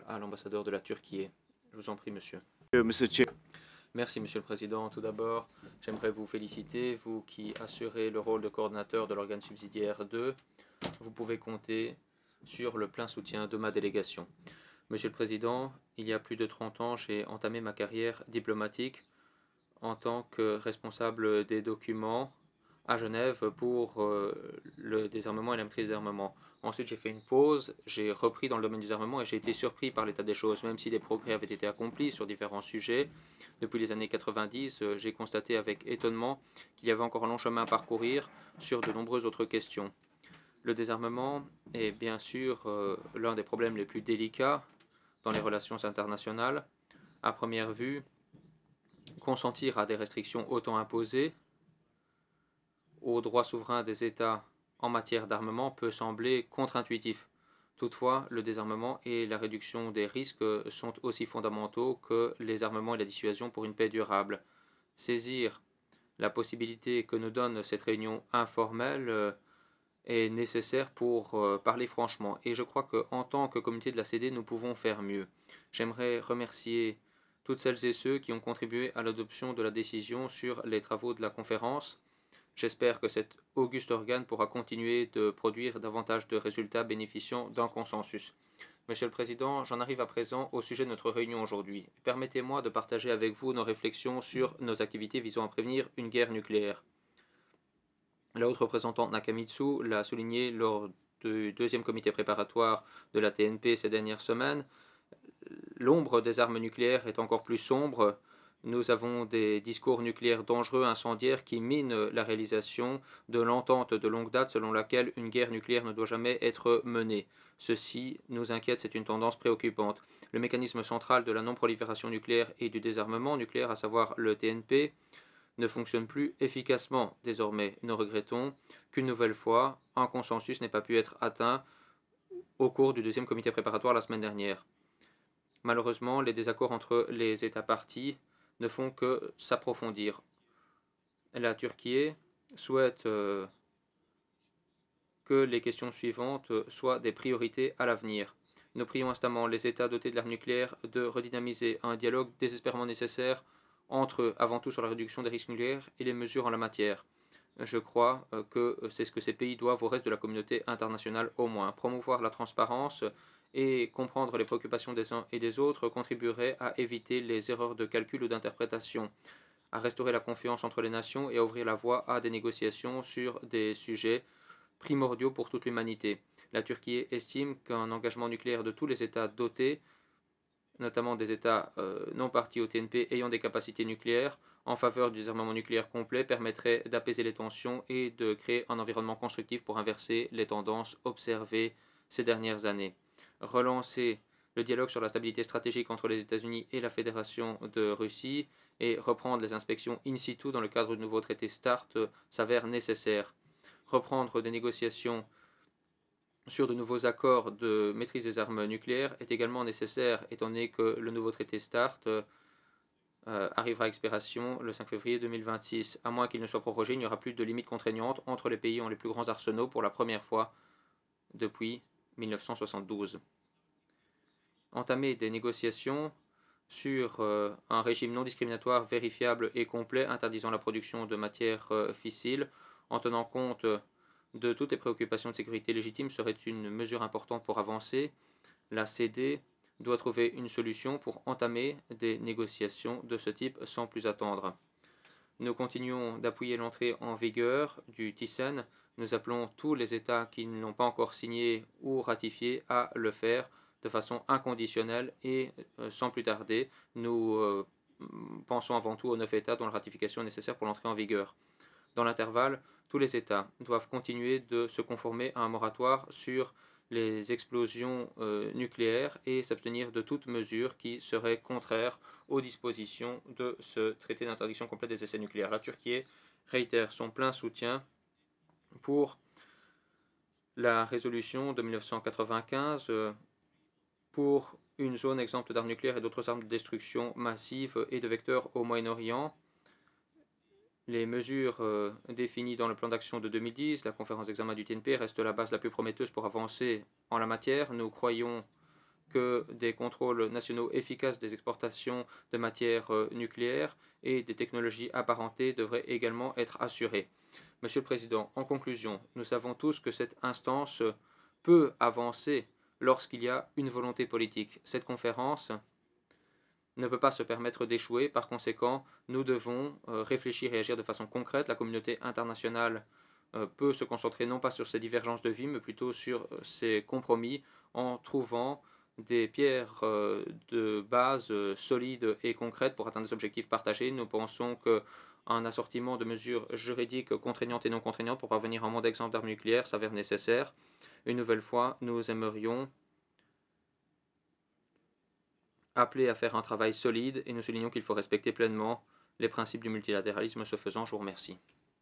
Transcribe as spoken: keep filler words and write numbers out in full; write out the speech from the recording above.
à l'ambassadeur de la Turquie. Je vous en prie, monsieur. Uh, Mister Chair, Merci, Monsieur le Président. Tout d'abord, j'aimerais vous féliciter, vous qui assurez le rôle de coordinateur de l'organe subsidiaire deux. Vous pouvez compter sur le plein soutien de ma délégation. Monsieur le Président, il y a plus de trente ans, j'ai entamé ma carrière diplomatique en tant que responsable des documents à Genève pour euh, le désarmement et la maîtrise des armements. Ensuite, j'ai fait une pause, j'ai repris dans le domaine des armements et j'ai été surpris par l'état des choses. Même si des progrès avaient été accomplis sur différents sujets, depuis les années quatre-vingt-dix, euh, j'ai constaté avec étonnement qu'il y avait encore un long chemin à parcourir sur de nombreuses autres questions. Le désarmement est bien sûr euh, l'un des problèmes les plus délicats dans les relations internationales. À première vue, consentir à des restrictions autant imposées aux droits souverains des États en matière d'armement peut sembler contre-intuitif. Toutefois, le désarmement et la réduction des risques sont aussi fondamentaux que les armements et la dissuasion pour une paix durable. Saisir la possibilité que nous donne cette réunion informelle est nécessaire pour parler franchement. Et je crois qu'en tant que communauté de la C D, nous pouvons faire mieux. J'aimerais remercier toutes celles et ceux qui ont contribué à l'adoption de la décision sur les travaux de la conférence. J'espère que cet auguste organe pourra continuer de produire davantage de résultats bénéficiant d'un consensus. Monsieur le Président, j'en arrive à présent au sujet de notre réunion aujourd'hui. Permettez-moi de partager avec vous nos réflexions sur nos activités visant à prévenir une guerre nucléaire. La haute représentante Nakamitsu l'a souligné lors du deuxième comité préparatoire de la T N P ces dernières semaines. L'ombre des armes nucléaires est encore plus sombre. Nous avons des discours nucléaires dangereux, incendiaires, qui minent la réalisation de l'entente de longue date selon laquelle une guerre nucléaire ne doit jamais être menée. Ceci nous inquiète, c'est une tendance préoccupante. Le mécanisme central de la non-prolifération nucléaire et du désarmement nucléaire, à savoir le T N P, ne fonctionne plus efficacement désormais. Nous regrettons qu'une nouvelle fois, un consensus n'ait pas pu être atteint au cours du deuxième comité préparatoire la semaine dernière. Malheureusement, les désaccords entre les États parties ne font que s'approfondir. La Turquie souhaite euh, que les questions suivantes soient des priorités à l'avenir. Nous prions instamment les États dotés de l'arme nucléaire de redynamiser un dialogue désespérément nécessaire entre eux, avant tout sur la réduction des risques nucléaires et les mesures en la matière. Je crois que c'est ce que ces pays doivent au reste de la communauté internationale au moins. Promouvoir la transparence et comprendre les préoccupations des uns et des autres contribuerait à éviter les erreurs de calcul ou d'interprétation, à restaurer la confiance entre les nations et à ouvrir la voie à des négociations sur des sujets primordiaux pour toute l'humanité. La Turquie estime qu'un engagement nucléaire de tous les États dotés, notamment des États euh, non partis au T N P ayant des capacités nucléaires, en faveur du désarmement nucléaire complet permettrait d'apaiser les tensions et de créer un environnement constructif pour inverser les tendances observées ces dernières années. Relancer le dialogue sur la stabilité stratégique entre les États-Unis et la Fédération de Russie et reprendre les inspections in situ dans le cadre du nouveau traité START s'avère nécessaire. Reprendre des négociations sur de nouveaux accords de maîtrise des armes nucléaires est également nécessaire étant donné que le nouveau traité START euh, arrivera à expiration le cinq février deux mille vingt-six. À moins qu'il ne soit prorogé, il n'y aura plus de limites contraignantes entre les pays ayant les plus grands arsenaux pour la première fois depuis mille neuf cent soixante-douze. Entamer des négociations sur euh, un régime non discriminatoire, vérifiable et complet interdisant la production de matières euh, fissiles en tenant compte de toutes les préoccupations de sécurité légitimes serait une mesure importante pour avancer. La C D doit trouver une solution pour entamer des négociations de ce type sans plus attendre. Nous continuons d'appuyer l'entrée en vigueur du T I S E N. Nous appelons tous les États qui ne l'ont pas encore signé ou ratifié à le faire de façon inconditionnelle et euh, sans plus tarder. Nous euh, pensons avant tout aux neuf États dont la ratification est nécessaire pour l'entrée en vigueur. Dans l'intervalle, tous les États doivent continuer de se conformer à un moratoire sur les explosions euh, nucléaires et s'abstenir de toute mesure qui serait contraire aux dispositions de ce traité d'interdiction complète des essais nucléaires. La Turquie réitère son plein soutien pour la résolution de mille neuf cent quatre-vingt-quinze euh, pour une zone exempte d'armes nucléaires et d'autres armes de destruction massive et de vecteurs au Moyen-Orient. Les mesures euh, définies dans le plan d'action de deux mille dix, la conférence d'examen du T N P, reste la base la plus prometteuse pour avancer en la matière. Nous croyons que des contrôles nationaux efficaces des exportations de matières euh, nucléaires et des technologies apparentées devraient également être assurés. Monsieur le Président, en conclusion, nous savons tous que cette instance peut avancer lorsqu'il y a une volonté politique. Cette conférence ne peut pas se permettre d'échouer. Par conséquent, nous devons euh, réfléchir et agir de façon concrète. La communauté internationale euh, peut se concentrer non pas sur ses divergences de vie, mais plutôt sur euh, ses compromis en trouvant des pierres euh, de base euh, solides et concrètes pour atteindre des objectifs partagés. Nous pensons qu'un assortiment de mesures juridiques contraignantes et non contraignantes pour parvenir à un monde exempt d'armes nucléaires s'avère nécessaire. Une nouvelle fois, nous aimerions appelé à faire un travail solide et nous soulignons qu'il faut respecter pleinement les principes du multilatéralisme. Ce faisant, je vous remercie.